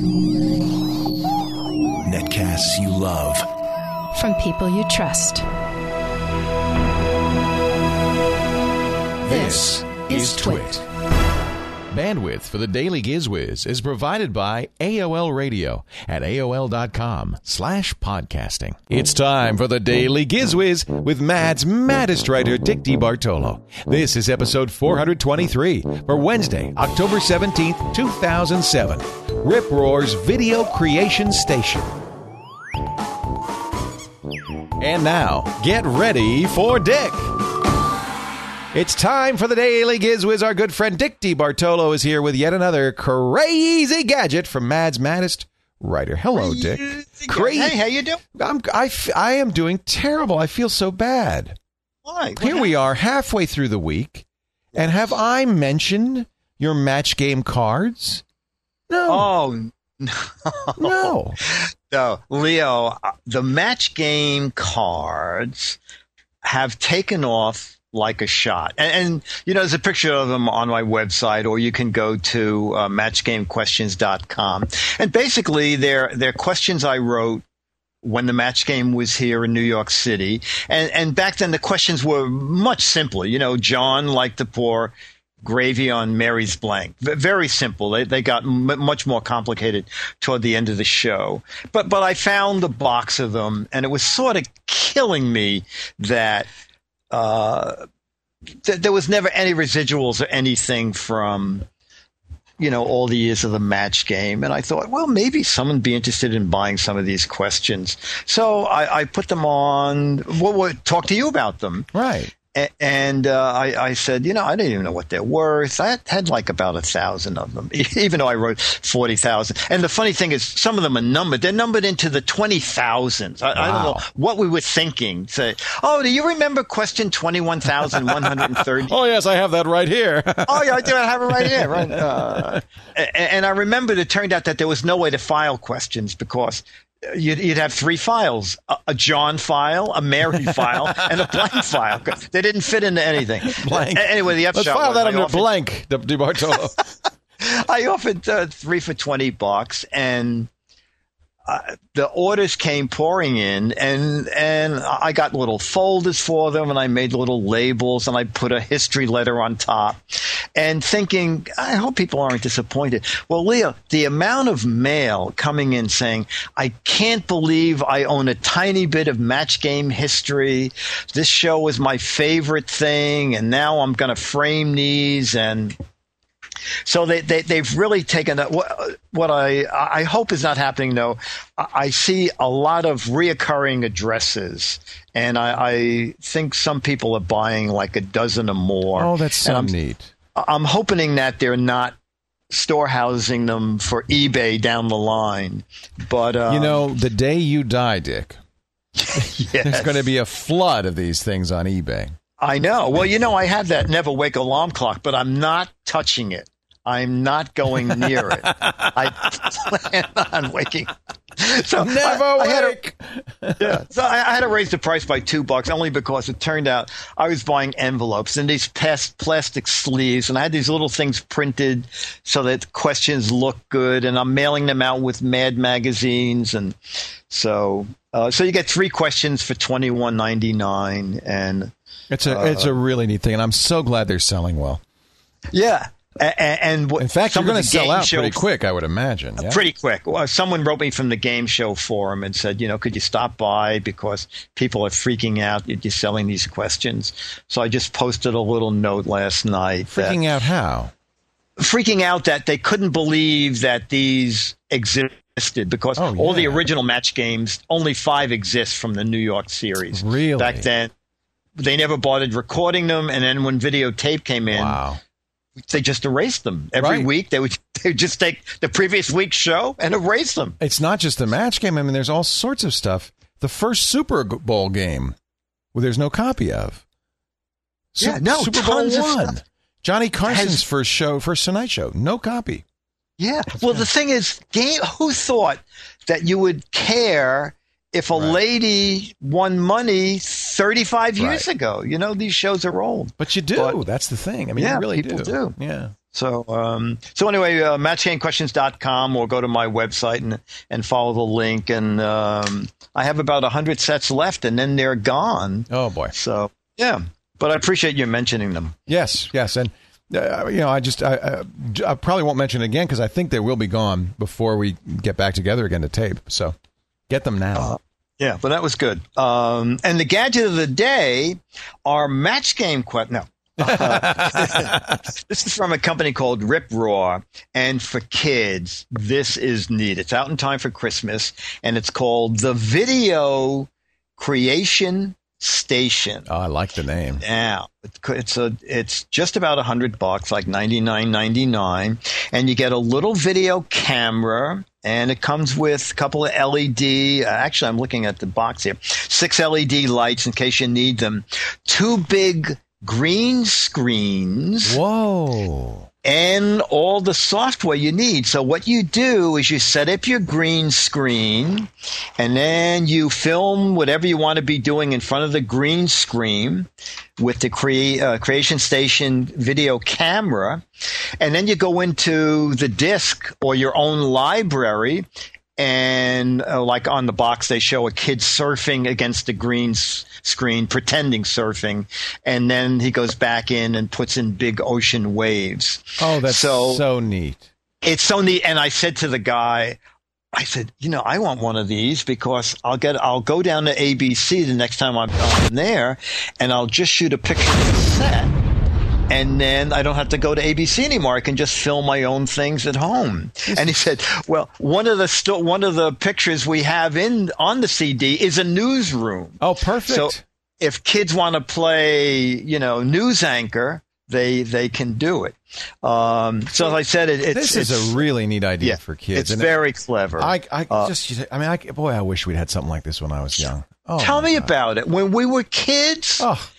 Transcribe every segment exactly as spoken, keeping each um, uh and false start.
Netcasts you love. From people you trust. This is Twit. Bandwidth for the Daily Gizwiz is provided by A O L Radio at A O L dot com slash podcasting. It's time for the Daily Gizwiz with Mad's maddest writer, Dick DeBartolo. This is episode four twenty-three for Wednesday, October seventeenth, two thousand seven. Rip Roar's Video Creation Station. And now, get ready for Dick. It's time for the Daily Gizwiz. Our good friend Dick DeBartolo is here with yet another crazy gadget from Mad's maddest writer. Hello, Dick. Crazy. Hey, how you doing? I'm, I, f- I am doing terrible. I feel so bad. Why? What Here happened? we are, halfway through the week, and have I mentioned your match game cards? No. Oh, no. No. No, Leo, uh, the match game cards have taken off like a shot. And, and, you know, there's a picture of them on my website, or you can go to uh, match game questions dot com. And basically, they're, they're questions I wrote when the match game was here in New York City. And, and back then, the questions were much simpler. You know, John liked to pour gravy on Mary's blank. V- very simple. They, they got m- much more complicated toward the end of the show. But, but I found a box of them, and it was sort of killing me that Uh, th- there was never any residuals or anything from, you know, all the years of the match game. And I thought, well, maybe someone would be interested in buying some of these questions. So I, I put them on, well, well, talk to you about them. Right. A- and uh, I, I said, you know, I didn't even know what they're worth. I had like about a thousand of them, even though I wrote forty thousand. And the funny thing is, some of them are numbered. They're numbered into the twenty thousands. I, I don't know what we were thinking. Say, oh, do you remember question twenty-one thousand one hundred thirty? Oh, yes, I have that right here. Oh, yeah, I do. I have it right here. Right. Uh, and, and I remembered it turned out that there was no way to file questions because You'd, you'd have three files, a, a John file, a Mary file, and a blank file. They didn't fit into anything. Blank. Anyway, the upshot Let's file was that I under offered, blank, De- DeBartolo. I offered uh, three for twenty bucks, and uh, the orders came pouring in, and and I got little folders for them, and I made little labels, and I put a history letter on top, and thinking, I hope people aren't disappointed. Well, Leo, the amount of mail coming in saying, I can't believe I own a tiny bit of match game history. This show was my favorite thing, and now I'm going to frame these, and so they, they, they've really taken that. What, what I, I hope is not happening, though, I see a lot of reoccurring addresses, and I, I think some people are buying like a dozen or more. Oh, that's so I'm, neat. I'm hoping that they're not storehousing them for eBay down the line. But um, You know, the day you die, Dick, yes. there's going to be a flood of these things on eBay. I know. Well, you know, I have that never wake alarm clock, but I'm not touching it. I'm not going near it. I plan on waking. So Never I, I had wake. to, yeah. So I, I had to raise the price by two bucks only because it turned out I was buying envelopes and these past plastic sleeves, and I had these little things printed so that questions look good, and I'm mailing them out with Mad magazines, and so uh, so you get three questions for twenty-one ninety-nine, and It's a uh, it's a really neat thing, and I'm so glad they're selling well. yeah. And, and In fact, you're some of going the to sell game out show- pretty quick, I would imagine. Yeah? Pretty quick. Well, someone wrote me from the game show forum and said, you know, could you stop by because people are freaking out that you're selling these questions. So I just posted a little note last night. Freaking that, out how? Freaking out that they couldn't believe that these existed because Oh, all the yeah. original match games, only five exist from the New York series. Really? Back then, they never bothered recording them. And then when videotape came in, Wow. they just erased them. Every Right. week, they would, they would just take the previous week's show and erase them. It's not just the match game. I mean, there's all sorts of stuff. The first Super Bowl game, well, there's no copy of. Su- Yeah, no, Super Bowl tons of one. stuff. Johnny Carson's Has- first show, first Tonight Show, no copy. Yeah. Well, the thing is, game, who thought that you would care if a Right. lady won money thirty-five years Right. ago? You know, these shows are old. But you do. But- That's the thing. I mean, Yeah, you really people do. do. Yeah. So, um, so anyway, uh, match game questions dot com, or go to my website and and follow the link. And um, I have about a hundred sets left, and then they're gone. Oh boy! So yeah, but I appreciate you mentioning them. Yes, yes, and uh, you know, I just I, I, I probably won't mention it again because I think they will be gone before we get back together again to tape. So get them now. Uh, yeah, but that was good. Um, and the gadget of the day are match game questions. No. Uh, this is from a company called Rip Raw, and for kids, this is neat. It's out in time for Christmas, and it's called the Video Creation Station. Oh, I like the name. Now, it's a it's just about a hundred bucks, like ninety nine ninety nine, and you get a little video camera. And it comes with a couple of L E D. Uh, actually, I'm looking at the box here. Six L E D lights in case you need them. Two big green screens. Whoa. And all the software you need. So what you do is you set up your green screen, and then you film whatever you want to be doing in front of the green screen with the crea- uh, Creation Station video camera. And then you go into the disk or your own library, and uh, like on the box, they show a kid surfing against the green s- screen, pretending surfing. And then he goes back in and puts in big ocean waves. Oh, that's so, so neat. It's so neat. And I said to the guy, I said, you know, I want one of these because I'll get, I'll go down to A B C the next time I'm, I'm there, and I'll just shoot a picture of the set. And then I don't have to go to A B C anymore. I can just film my own things at home. And he said, "Well, one of the st- one of the pictures we have in on the C D is a newsroom. Oh, perfect. So if kids want to play, you know, news anchor, they they can do it. Um, so as I said, it, it's this is it's, a really neat idea yeah, for kids. It's and very it, clever. I I uh, just I mean, I, boy, I wish we'd had something like this when I was young. Oh, tell me God. about it. When we were kids. Oh,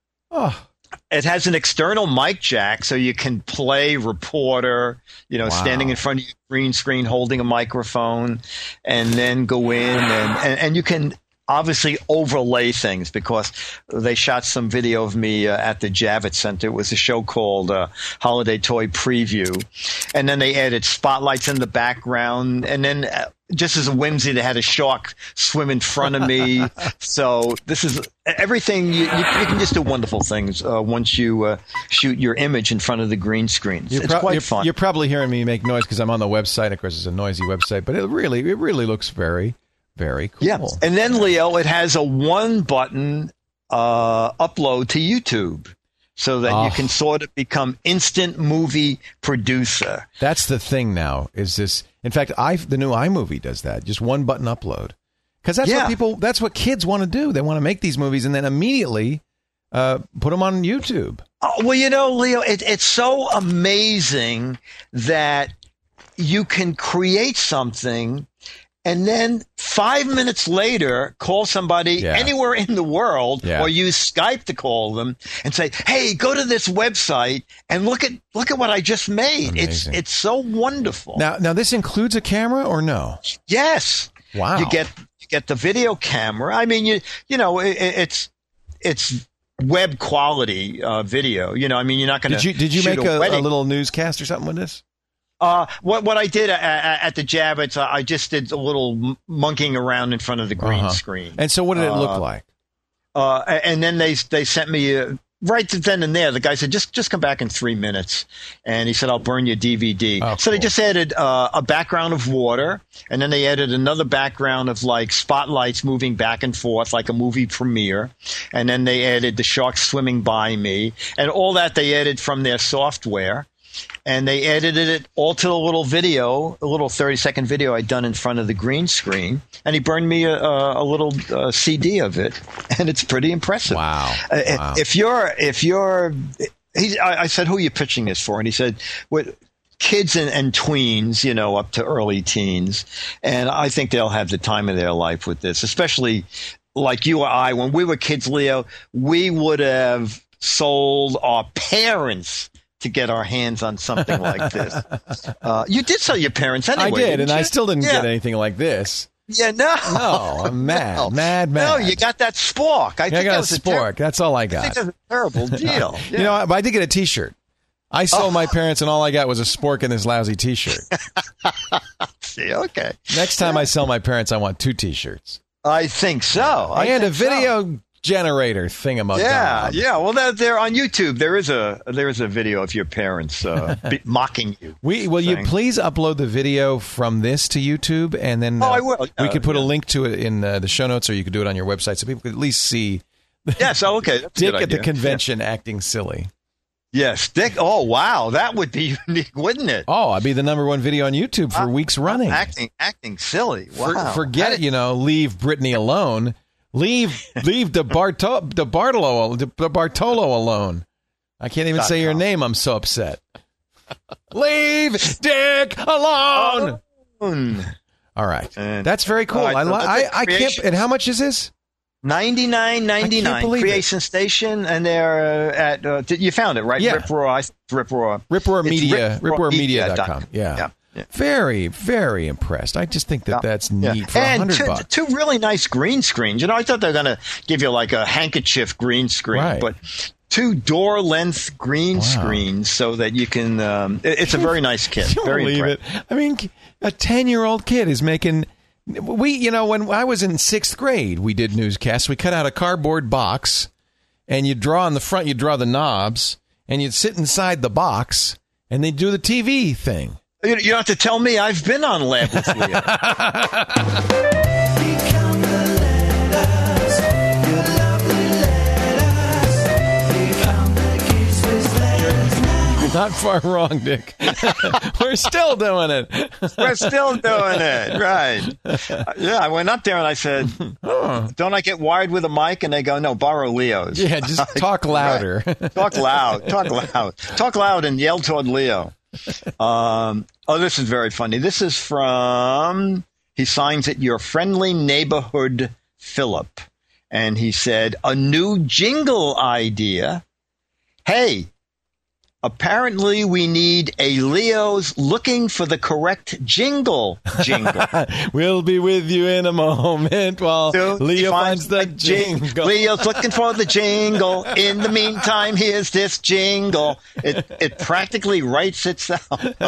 oh. It has an external mic jack, so you can play reporter, you know, Wow. standing in front of your green screen holding a microphone, and then go in and, and, and you can obviously overlay things because they shot some video of me uh, at the Javits Center. It was a show called uh, Holiday Toy Preview. And then they added spotlights in the background. And then uh, just as a whimsy, they had a shark swim in front of me. So this is everything. You, you, you can just do wonderful things uh, once you uh, shoot your image in front of the green screen. You're It's pro- quite you're, fun. You're probably hearing me make noise because I'm on the website. Of course, it's a noisy website, but it really, it really looks very, very cool. Yeah. And then, Leo, it has a one button uh, upload to YouTube so that Oh. you can sort of become instant movie producer. That's the thing now. Is this? In fact, I the new iMovie does that. Just one button upload. Because that's Yeah. what people. That's what kids want to do. They want to make these movies and then immediately uh, put them on YouTube. Oh, well, you know, Leo, it, it's so amazing that you can create something and then five minutes later call somebody Yeah. anywhere in the world Yeah. or use Skype to call them and say, hey, go to this website and look at look at what I just made. Amazing. It's it's so wonderful. Now, now this includes a camera or no? Yes. Wow. You get you get the video camera. I mean, you you know, it, it's it's web quality uh, video. You know, I mean, you're not going to. Did you did you shoot make a, a wedding. little newscast or something with this? Uh, what what I did at, at the Javits, I just did a little m- monkeying around in front of the green Uh-huh. screen. And so, what did it look Uh, like? Uh, and then they they sent me a, right then and there. The guy said, "Just just come back in three minutes," and he said, "I'll burn your D V D." Oh, so they cool. just added uh, a background of water, and then they added another background of like spotlights moving back and forth, like a movie premiere, and then they added the shark swimming by me, and all that they added from their software. And they edited it all to a little video, a little thirty-second video I'd done in front of the green screen. And he burned me a, a little uh, C D of it, and it's pretty impressive. Wow. Uh, Wow. If you're, if you're, he, I, I said, who are you pitching this for? And he said, what, kids and, and tweens, you know, up to early teens. And I think they'll have the time of their life with this, especially like you or I. When we were kids, Leo, we would have sold our parents to get our hands on something like this. Uh, you did sell your parents anyway. I did, didn't and you? I still didn't yeah. get anything like this. Yeah, no. No, I'm mad, No. mad, mad. No, you got that spork. I Yeah, think I got that a was a spork. ter- That's all I I think got. that's a terrible deal. You know, but I did get a T-shirt. I sold oh. my parents, and all I got was a spork and this lousy T-shirt. See, okay. Next time I sell my parents, I want two T-shirts. I think so. I and think a video so. generator thingamabob. Yeah, yeah. Well, they're, they're on YouTube. There is a there is a video of your parents uh, be, mocking you. We will saying, you please upload the video from this to YouTube, and then uh, oh, I will. we uh, could put yeah. a link to it in uh, the show notes, or you could do it on your website, so people could at least see. Yes. Oh, okay. That's Dick a good at the idea. convention yeah. acting silly. Yes, Dick. Oh, wow. That would be unique, wouldn't it? Oh, I'd be the number one video on YouTube for uh, weeks running. Acting, acting silly. Wow. For, forget it. You know, leave Brittany alone. Leave, leave the Barto, the Bartolo, the Bartolo alone. I can't even say your name. I'm so upset. Leave Dick alone. alone. All right, and, that's very cool. Right, I, so I, I can't. And how much is this? ninety-nine ninety-nine Creation it. Station, and they're uh, at uh, you found it right? Yeah. Rip Roar, Rip Roar, Rip Roar Media, Rip Roar Media dot com. Yeah. yeah, yeah. Very, very impressed. I just think that yeah. that's neat yeah. for a hundred two, bucks. Two really nice green screens. You know, I thought they were going to give you like a handkerchief green screen, right. but two door length green wow. screens so that you can. Um, it, it's a very nice kit. You very believe it? I mean, a ten year old kid is making. We, you know, when I was in sixth grade, we did newscasts. We cut out a cardboard box, and you draw on the front, you draw the knobs, and you'd sit inside the box, and they'd do the T V thing. You, you don't have to tell me. I've been on Lab with Leo. Not far wrong, Dick. We're still doing it. We're still doing it, right? Yeah, I went up there and I said, oh, "Don't I get wired with a mic?" And they go, "No, borrow Leo's." Yeah, just talk louder. Right. Talk loud. Talk loud. Talk loud and yell toward Leo. Um, oh, this is very funny. This is from. He signs it, "Your friendly neighborhood Philip," and he said, "A new jingle idea. Hey. Apparently, we need a Leo's looking for the correct jingle jingle." We'll be with you in a moment while so Leo finds, finds the jingle. jingle. Leo's looking for the jingle. In the meantime, here's this jingle. It it practically writes itself.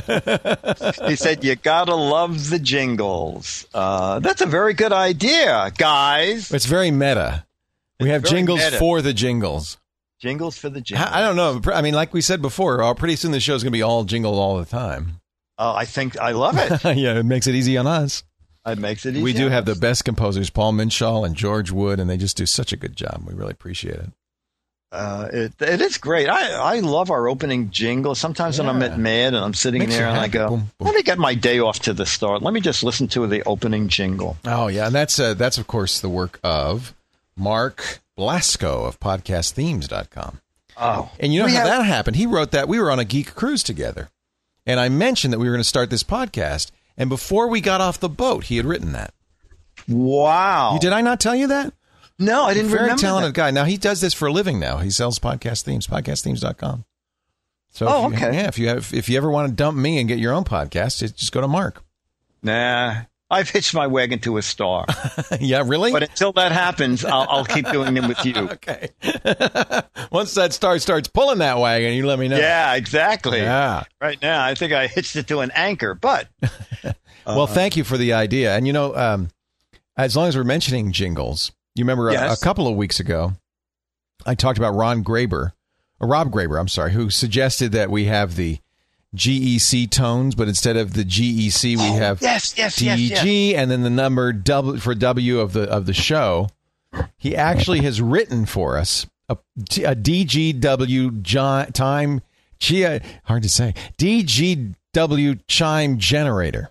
He said, "You gotta love the jingles." Uh, that's a very good idea, guys. It's very meta. We have jingles meta. for the jingles. Jingles for the jingles. I don't know. I mean, like we said before, pretty soon the show's going to be all jingle all the time. Uh, I think I love it. Yeah, it makes it easy on us. It makes it easy. We do on have us. the best composers, Paul Minshaw and George Wood, and they just do such a good job. We really appreciate it. Uh, it it is great. I, I love our opening jingle. Sometimes yeah. when I'm at Mad and I'm sitting Makes there and happy. I go, boom, boom. let me get my day off to the start. Let me just listen to the opening jingle. Oh, yeah. And that's, uh, that's of course, the work of Mark Blasco of podcast themes dot com. Oh, and you know how have- that happened? He wrote that. We were on a geek cruise together, and I mentioned that we were going to start this podcast. And before we got off the boat, he had written that. Wow! You, did I not tell you that? No, I didn't. Very remember talented that. guy. Now he does this for a living. Now he sells podcast themes. podcast themes dot com. So, oh, if you, okay. Yeah, if you have, if you ever want to dump me and get your own podcast, just go to Mark. Nah. I've hitched my wagon to a star. Yeah, really? But until that happens, I'll, I'll keep doing them with you. Okay. Once that star starts pulling that wagon, you let me know. Yeah, exactly. Yeah. Right now, I think I hitched it to an anchor, but. Well, uh, thank you for the idea. And, you know, um, as long as we're mentioning jingles, you remember a, yes. a couple of weeks ago, I talked about Ron Graber, or Rob Graber, I'm sorry, who suggested that we have the G E C tones, but instead of the G E C, we oh, have yes, yes, D G, yes, yes. and then the number W for W of the of the show. He actually has written for us a, a D G W gi- time, G- hard to say, D G W chime generator.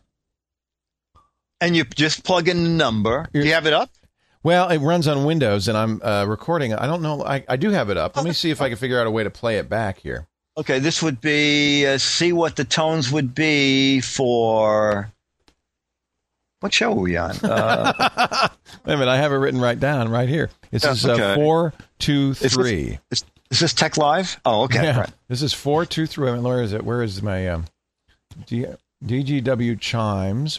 And you just plug in the number. Do you have it up? Well, it runs on Windows, and I'm uh, recording. I don't know. I, I do have it up. Let me see if I can figure out a way to play it back here. Okay, this would be, uh, see what the tones would be for, what show are we on? Uh, Wait a minute, I have it written right down, right here. This yeah, is okay. uh, four two three. Is this, is, is this Tech Live? Oh, okay. Yeah, Right. this is four two three. I mean, where is it? Where is my um, D, DGW chimes?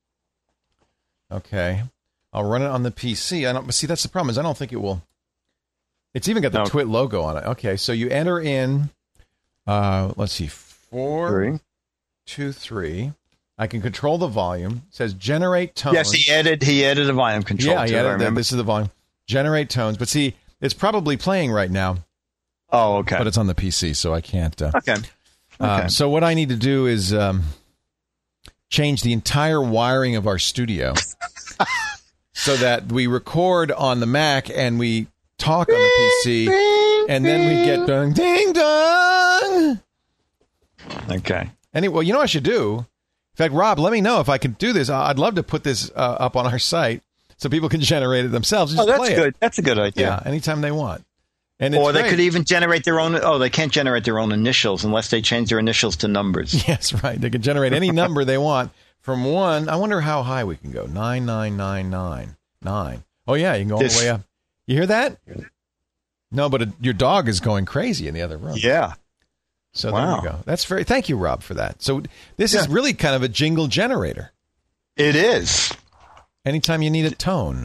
Okay, I'll run it on the P C. I don't see. That's the problem. Is I don't think it will. It's even got the no. Twit logo on it. Okay, so you enter in Uh, let's see. Four, Three. two, three. I can control the volume. It says generate tones. Yes, he added he added a volume control. Yeah, too, he I added, remember. this is the volume. Generate tones. But see, it's probably playing right now. Oh, okay. But it's on the P C, so I can't. Uh, okay. Okay. Um, so what I need to do is um, change the entire wiring of our studio so that we record on the Mac and we talk on the P C, and then we get dong, ding dong. Okay. Anyway, well, you know what I should do? In fact, Rob, let me know if I can do this. I'd love to put this uh, up on our site so people can generate it themselves. Just Oh, that's play good. It. That's a good idea. Yeah, anytime they want. And it's or they great. could even generate their own. Oh, they can't generate their own initials unless they change their initials to numbers. Yes, right. They can generate any number they want from one. I wonder how high we can go. Nine, nine, nine, nine, nine. Oh, yeah, you can go all This- the way up. You hear that? No, but it, your dog is going crazy in the other room. Yeah. So Wow. there we go. That's very. Thank you, Rob, for that. So this is Yeah. really kind of a jingle generator. It is. Anytime you need a tone.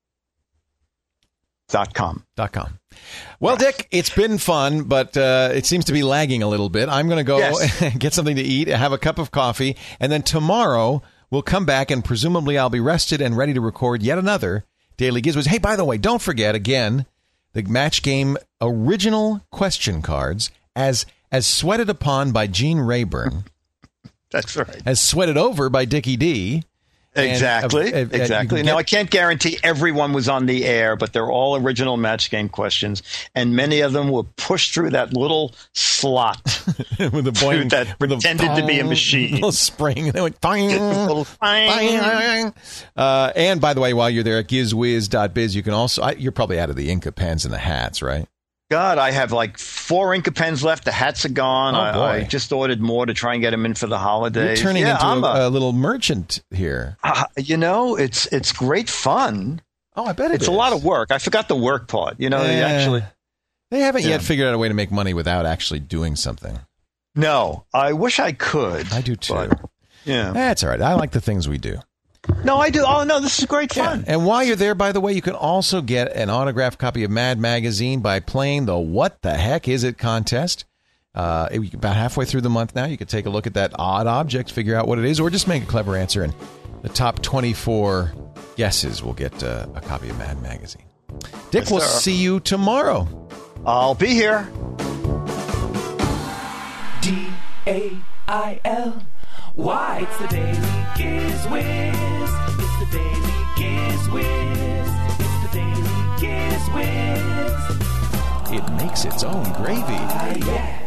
Dot com. Dot com. Well, Dick, it's been fun, but uh, it seems to be lagging a little bit. I'm going to go Yes. get something to eat, have a cup of coffee, and then tomorrow we'll come back, and presumably I'll be rested and ready to record yet another Daily Gizmos. Hey, by the way, don't forget, again, the Match Game original question cards, as as sweated upon by Gene Rayburn, That's right. as sweated over by Dickie D. And, Exactly. uh, uh, uh, exactly. you can Now, get- I can't guarantee everyone was on the air, but they're all original Match Game questions, and many of them were pushed through that little slot with a boing, that with a pretended to be a boing, machine. little spring. And they went boing, Little bang. boing. Uh, and by the way, while you're there at gizwiz dot biz, you can also, I, you're probably out of the Inca pens and the hats, right? God, I have like four Inca pens left. The hats are gone. Oh, I, boy. I just ordered more to try and get them in for the holidays. You're turning yeah, into I'm a, a, a little merchant here. uh, you know, it's it's great fun. Oh, I bet it It's is. a lot of work. I forgot the work part. You know, they Eh, actually. They haven't Yeah. yet figured out a way to make money without actually doing something. No, I wish I could. I do too. but, yeah. That's all right. I like the things we do. No, I do. Oh no, this is great Yeah. fun. And while you're there, by the way, you can also get an autographed copy of Mad Magazine by playing the What the Heck Is It contest. Uh, about halfway through the month now, you can take a look at that odd object, figure out what it is, or just make a clever answer. And the top twenty-four guesses will get uh, a copy of Mad Magazine. Dick, Yes, we'll sir. see you tomorrow. I'll be here. D A I L. Why? It's the Daily Giz Whiz. It's the Daily Giz Whiz. It's the Daily Giz Whiz. It makes its own gravy. Ah, yeah.